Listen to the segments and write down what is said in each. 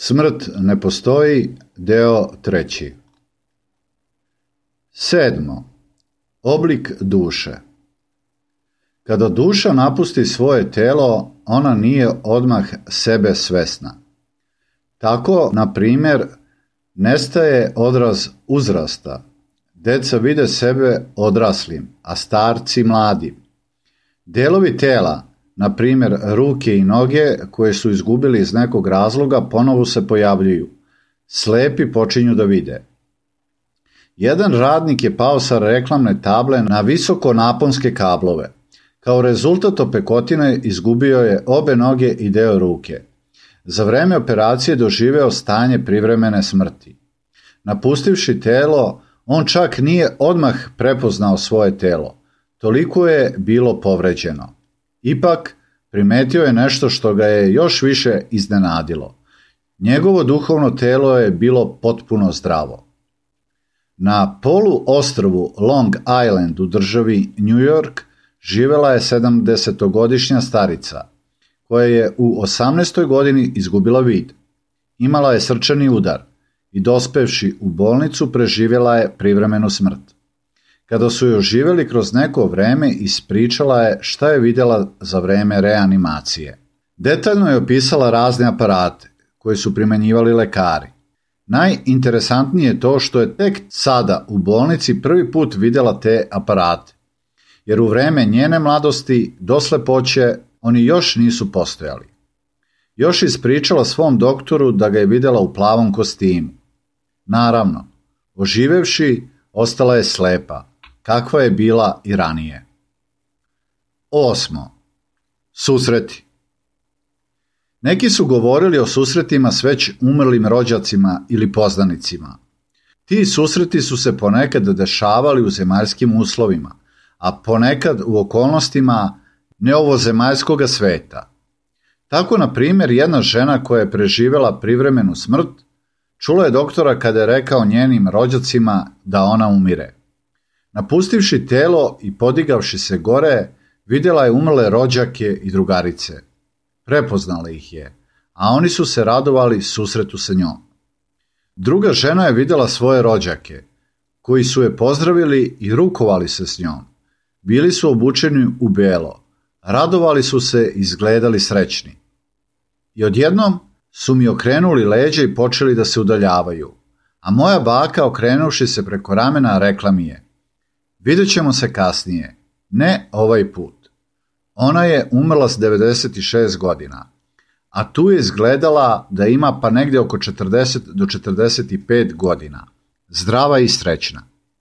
Smrt ne postoji, deo 3. 7. Oblik duše. Kada duša napusti svoje telo, ona nije odmah sebe svesna. Tako, na primjer, nestaje odraz uzrasta. Deca vide sebe odraslim, a starci mladim. Delovi tela, na primjer ruke i noge, koje su izgubili iz nekog razloga, ponovo se pojavljuju. Slepi počinju da vide. Jedan radnik je pao sa reklamne table na visokonaponske kablove. Kao rezultat opekotine izgubio je obe noge i deo ruke. Za vreme operacije doživeo stanje privremene smrti. Napustivši telo, on čak nije odmah prepoznao svoje telo. Toliko je bilo povređeno. Ipak, primetio je nešto što ga je još više iznenadilo. Njegovo duhovno telo je bilo potpuno zdravo. Na poluostrvu Long Island u državi New York živela je 70-godišnja starica, koja je u 18. godini izgubila vid. Imala je srčani udar i dospevši u bolnicu preživjela je privremenu smrt. Kada su je oživjeli kroz neko vreme, ispričala je šta je vidjela za vreme reanimacije. Detaljno je opisala razne aparate koje su primenjivali lekari. Najinteresantnije je to što je tek sada u bolnici prvi put vidjela te aparate, jer u vreme njene mladosti do slepoće oni još nisu postojali. Još ispričala svom doktoru da ga je vidjela u plavom kostimu. Naravno, oživevši, ostala je slepa, kakva je bila i ranije. 8. Susreti. Neki su govorili o susretima s već umrlim rođacima ili poznanicima. Ti susreti su se ponekad dešavali u zemaljskim uslovima, a ponekad u okolnostima neovozemaljskoga sveta. Tako, na primjer, jedna žena koja je preživjela privremenu smrt, čula je doktora kada je rekao njenim rođacima da ona umire. Napustivši telo i podigavši se gore, vidjela je umrle rođake i drugarice. Prepoznala ih je, a oni su se radovali susretu sa njom. Druga žena je vidjela svoje rođake, koji su je pozdravili i rukovali se s njom. Bili su obučeni u belo, radovali su se i izgledali srećni. I odjednom su mi okrenuli leđa i počeli da se udaljavaju, a moja baka, okrenuvši se preko ramena, rekla mi je: "Vidjet ćemo se kasnije, ne ovaj put." Ona je umrla s 96 godina, a tu je izgledala da ima pa negdje oko 40 do 45 godina, zdrava i srećna.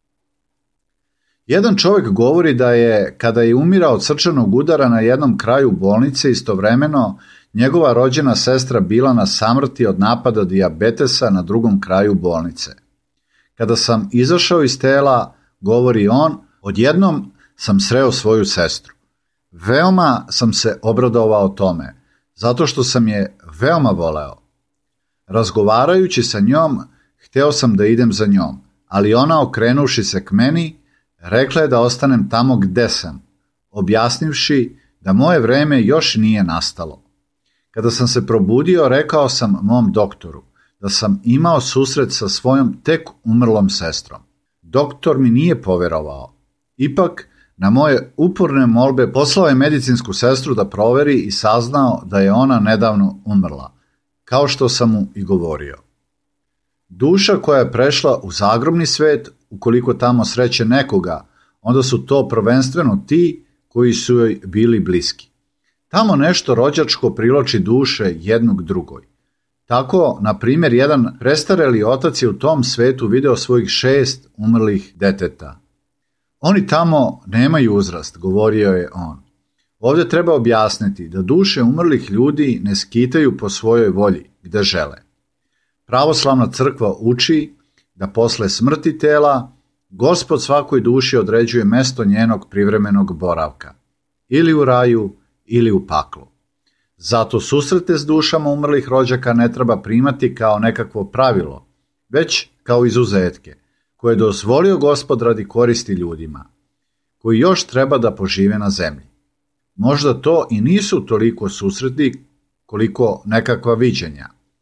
Jedan čovjek govori da je, kada je umirao od srčanog udara na jednom kraju bolnice, istovremeno njegova rođena sestra bila na samrti od napada dijabetesa na drugom kraju bolnice. Kada sam izašao iz tela, govori on, odjednom sam sreo svoju sestru. Veoma sam se obradovao tome, zato što sam je veoma voleo. Razgovarajući sa njom, hteo sam da idem za njom, ali ona, okrenuvši se k meni, rekla je da ostanem tamo gde sam, objasnivši da moje vreme još nije nastalo. Kada sam se probudio, rekao sam mom doktoru da sam imao susret sa svojom tek umrlom sestrom. Doktor mi nije poverovao. Ipak, na moje uporne molbe poslao je medicinsku sestru da proveri i saznao da je ona nedavno umrla, kao što sam mu i govorio. Duša koja je prešla u zagrobni svet, ukoliko tamo sreće nekoga, onda su to prvenstveno ti koji su joj bili bliski. Tamo nešto rođačko priloči duše jednog drugoj. Tako, na primjer, jedan prestareli otac je u tom svetu video svojih 6 umrlih deteta. Oni tamo nemaju uzrast, govorio je on. Ovdje treba objasniti da duše umrlih ljudi ne skitaju po svojoj volji, gde žele. Pravoslavna crkva uči da posle smrti tela Gospod svakoj duši određuje mesto njenog privremenog boravka, ili u raju, ili u paklu. Zato susrete s dušama umrlih rođaka ne treba primati kao nekakvo pravilo, već kao izuzetke, koje je dozvolio Gospod radi koristi ljudima, koji još treba da požive na zemlji. Možda to i nisu toliko susreti koliko nekakva viđenja.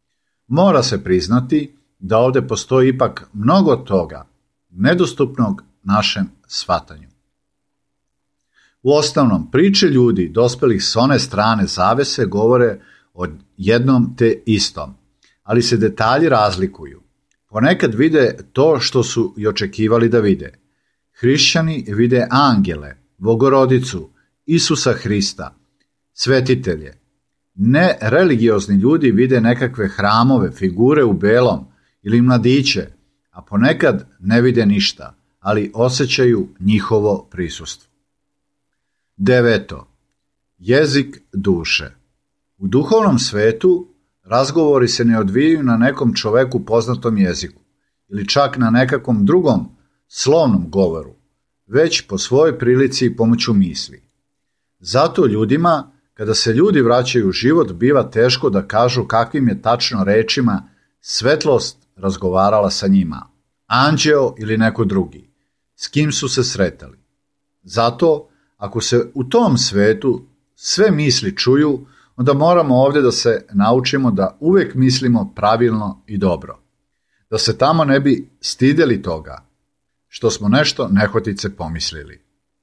Mora se priznati da ovdje postoji ipak mnogo toga, nedostupnog našem shvatanju. Uostalom, priče ljudi dospelih s one strane zavese govore o jednom te istom, ali se detalji razlikuju. Ponekad vide to što su i očekivali da vide. Hrišćani vide angele, Bogorodicu, Isusa Hrista, svetitelje. Nereligiozni ljudi vide nekakve hramove, figure u belom ili mladiće, a ponekad ne vide ništa, ali osjećaju njihovo prisustvo. 9. Jezik duše. U duhovnom svetu razgovori se ne odvijaju na nekom čoveku poznatom jeziku ili čak na nekakvom drugom slovnom govoru, već po svojoj prilici i pomoću misli. Zato ljudima, kada se ljudi vraćaju u život, biva teško da kažu kakvim je tačno rečima svetlost razgovarala sa njima, anđeo ili neko drugi, s kim su se sretali. Zato, ako se u tom svetu sve misli čuju, onda moramo ovdje da se naučimo da uvijek mislimo pravilno i dobro. Da se tamo ne bi stideli toga, što smo nešto nehotice pomislili.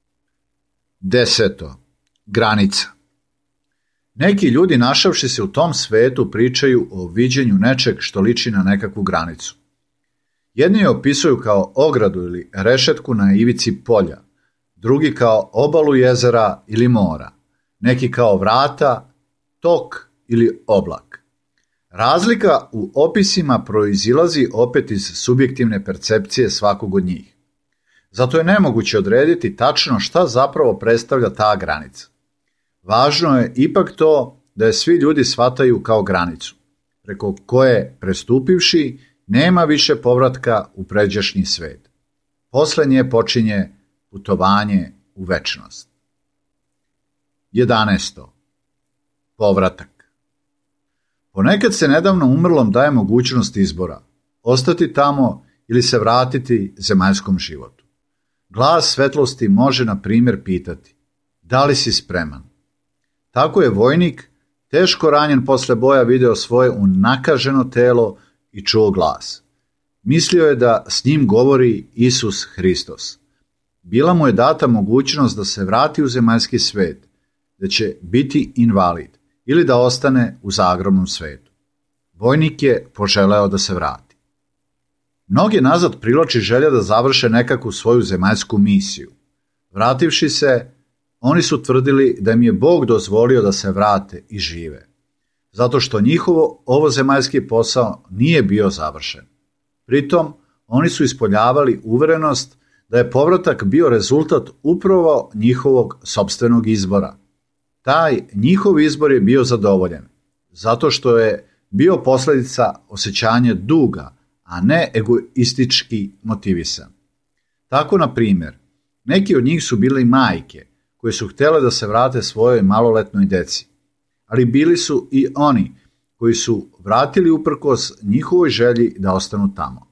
10. Granica. Neki ljudi našavši se u tom svetu pričaju o viđenju nečeg što liči na nekakvu granicu. Jedni je opisuju kao ogradu ili rešetku na ivici polja, drugi kao obalu jezera ili mora, neki kao vrata, tok ili oblak. Razlika u opisima proizilazi opet iz subjektivne percepcije svakog od njih. Zato je nemoguće odrediti tačno šta zapravo predstavlja ta granica. Važno je ipak to da je svi ljudi shvataju kao granicu, preko koje prestupivši nema više povratka u pređašnji svet. Posle nje počinje putovanje u večnost. 11. Povratak. Ponekad se nedavno umrlom daje mogućnost izbora, ostati tamo ili se vratiti zemaljskom životu. Glas svetlosti može, na primjer, pitati: da li si spreman? Tako je vojnik, teško ranjen posle boja, video svoje unakaženo telo i čuo glas. Mislio je da s njim govori Isus Hristos. Bila mu je data mogućnost da se vrati u zemaljski svet, da će biti invalid ili da ostane u zagrobnom svetu. Vojnik je poželeo da se vrati. Mnogi nazad privlači želja da završe nekakvu svoju zemaljsku misiju. Vrativši se, oni su tvrdili da im je Bog dozvolio da se vrate i žive, zato što njihovo ovozemaljski posao nije bio završen. Pritom, oni su ispoljavali uverenost da je povratak bio rezultat upravo njihovog sopstvenog izbora. Taj njihov izbor je bio zadovoljen, zato što je bio posljedica osjećanja duga, a ne egoistički motivisan. Tako, na primjer, neki od njih su bili majke koje su htjele da se vrate svojoj maloletnoj deci, ali bili su i oni koji su vratili uprkos njihovoj želji da ostanu tamo.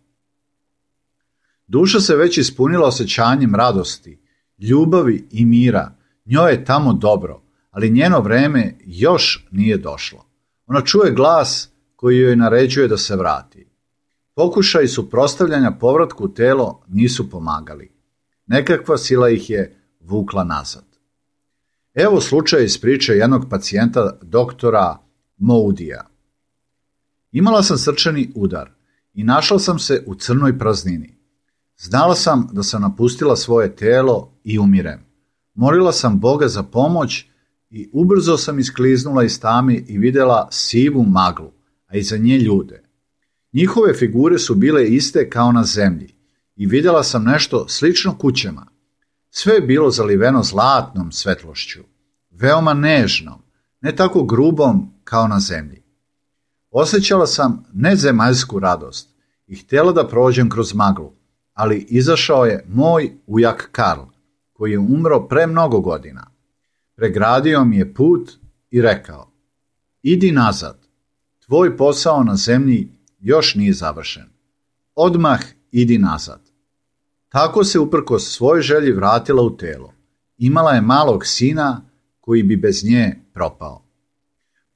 Duša se već ispunila osjećanjem radosti, ljubavi i mira, njoj je tamo dobro, ali njeno vreme još nije došlo. Ona čuje glas koji joj naređuje da se vrati. Pokušaji suprotstavljanja povratku u telo nisu pomagali. Nekakva sila ih je vukla nazad. Evo slučaj iz priče jednog pacijenta doktora Moudija. Imala sam srčani udar i našla sam se u crnoj praznini. Znala sam da sam napustila svoje telo i umirem. Molila sam Boga za pomoć i ubrzo sam iskliznula iz tame i vidjela sivu maglu, a iza nje ljude. Njihove figure su bile iste kao na zemlji i vidjela sam nešto slično kućama. Sve je bilo zaliveno zlatnom svetlošću, veoma nežnom, ne tako grubom kao na zemlji. Osjećala sam nezemaljsku radost i htjela da prođem kroz maglu, ali izašao je moj ujak Karl, koji je umro pre mnogo godina. Pregradio mi je put i rekao: idi nazad, tvoj posao na zemlji još nije završen. Odmah idi nazad. Tako se uprkos svojoj želji vratila u telo. Imala je malog sina koji bi bez nje propao.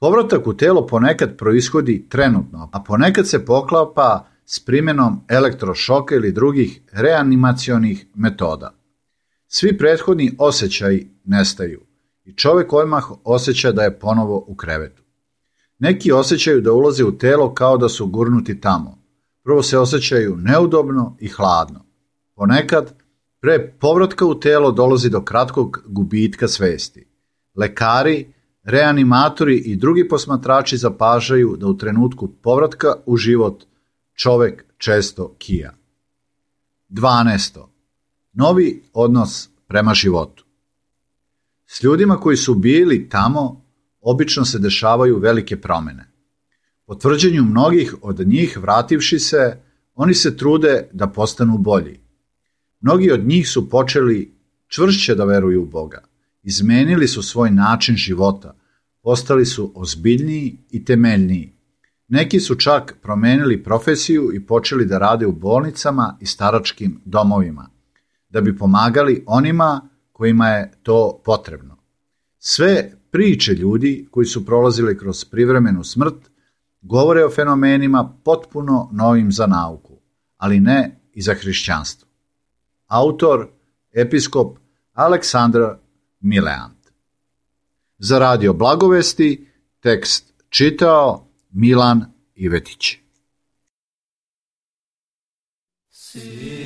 Povratak u telo ponekad proishodi trenutno, a ponekad se poklapa s primjenom elektrošoka ili drugih reanimacionih metoda. Svi prethodni osjećaji nestaju i čovjek odmah osjeća da je ponovo u krevetu. Neki osjećaju da ulaze u telo kao da su gurnuti tamo. Prvo se osjećaju neudobno i hladno. Ponekad, pre povratka u telo dolazi do kratkog gubitka svesti. Lekari, reanimatori i drugi posmatrači zapažaju da u trenutku povratka u život čovjek često kija. 12. Novi odnos prema životu. S ljudima koji su bili tamo obično se dešavaju velike promjene. Po tvrđenju mnogih od njih vrativši se, oni se trude da postanu bolji. Mnogi od njih su počeli čvršće da veruju u Boga. Izmenili su svoj način života, postali su ozbiljniji i temeljniji. Neki su čak promenili profesiju i počeli da rade u bolnicama i staračkim domovima, da bi pomagali onima kojima je to potrebno. Sve priče ljudi koji su prolazili kroz privremenu smrt govore o fenomenima potpuno novim za nauku, ali ne i za hrišćanstvo. Autor, episkop Aleksandar Mileant. Za Radio Blagovesti tekst čitao Milan Ivetić.